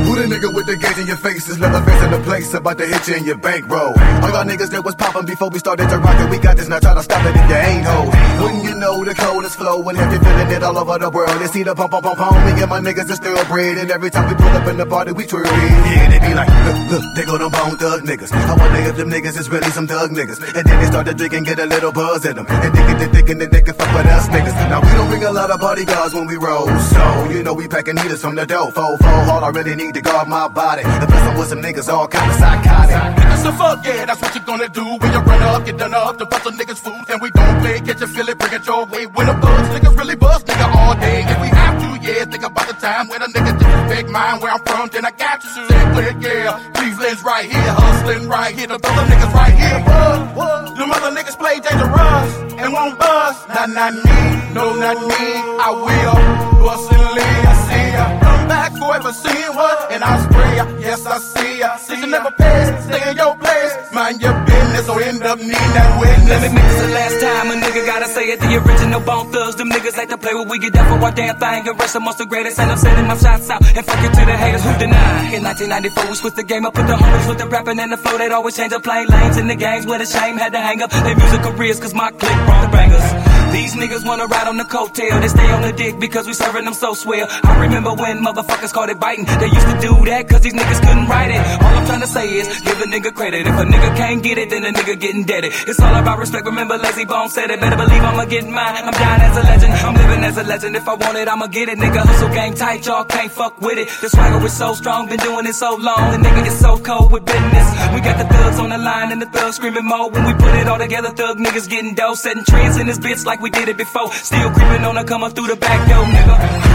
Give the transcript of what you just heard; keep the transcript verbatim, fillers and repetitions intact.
Who the nigga with the gauge in your face is leather face in the place about to hit you in your bankroll? All y'all niggas that was poppin' before we started to rock it, we got this, now try to stop it if you ain't hoes. Wouldn't you know the coldest flow and have you feeling it all over the world? They see the pump, pump, pump, pump, me and my niggas is still bread, and every time we pull up in the party, we twirl. Yeah, they be like, look, look, they go them bone thug niggas. I wonder if them niggas is really some thug niggas. And then they start to drink and get a little buzz in them, and thinking they thinking that they can fuck with us niggas. Now we don't bring a lot of bodyguards when we roll, so you know we packing needles from the dough. Four, four, all I really need to guard my body. The plus I'm with some niggas all kind of psychotic. Niggas so fuck yeah, that's what you gonna do when you run up, get done up, to bust a niggas food, and we don't play, get you feel it, bring it your way. When the buzz, niggas really buzz, nigga all day. If we have to, yeah, think about the time when a nigga disrespect mine, where I'm from, then I got you. Say clear, yeah, Cleveland's right here, hustling right here, the other niggas right here. What, what? Them other niggas play dangerous and won't bust. Not, not me, no, not me. I will bust and leave. I see ya, come back forever, seeing what, and I spray ya. Yes, I see ya. See you never pass, stay in your place, mind your business, or end up needing that witness. Let me make this the last time a nigga gotta say it. The original Bone Thugs, them niggas like to play with. We get down for our damn thing. The rest amongst the greatest, and I'm sending my shots out and fuck it to the haters who deny. In nineteen ninety-four, we switched the game up with the homies with the rapping and the flow. They'd always change up playing lanes in the games where the shame had to hang up their music careers, cause my clique brought the bangers. These niggas wanna ride on the coattail, they stay on the dick because we serving them so swell. I remember when motherfuckers called it biting. They used to do that cause these niggas couldn't write it. All I'm trying to say is, give a nigga credit. If a nigga can't get it, then a nigga getting deaded. It's all about respect, remember Lazy Bone said it. Better believe I'ma get mine, I'm dying as a legend, I'm living as a legend. If I want it, I'ma get it. Nigga hustle game tight, y'all can't fuck with it. The swagger is so strong, been doing it so long. The nigga is so cold with business. We got the thugs on the line and the thugs screaming more. When we put it all together, thug niggas getting dough, setting trends in this bitch like we did it before. Still creeping on her, coming through the back door, nigga.